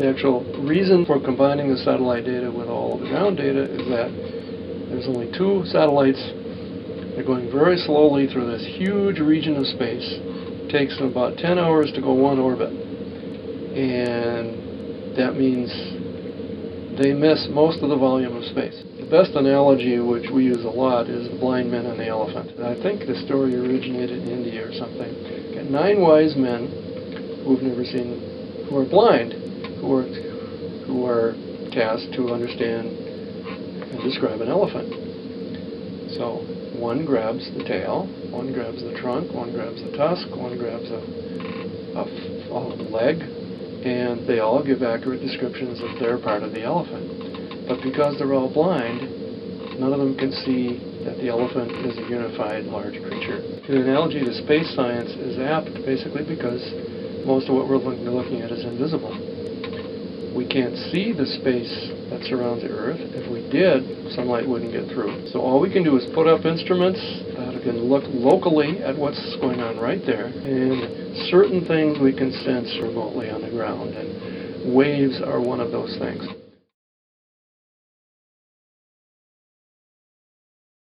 The actual reason for combining the satellite data with all of the ground data is that there's only 2 satellites. They're going very slowly through this huge region of space. It takes them about 10 hours to go one orbit. And that means they miss most of the volume of space. The best analogy, which we use a lot, is the blind men and the elephant. And I think the story originated in India or something. Got 9 wise men who are blind, who are tasked to understand and describe an elephant. So one grabs the tail, one grabs the trunk, one grabs the tusk, one grabs a leg, and they all give accurate descriptions of their part of the elephant. But because they're all blind, none of them can see that the elephant is a unified large creature. The analogy to space science is apt basically because most of what we're looking at is invisible. We can't see the space that surrounds the Earth. If we did, sunlight wouldn't get through. So all we can do is put up instruments that can look locally at what's going on right there, and certain things we can sense remotely on the ground, and waves are one of those things.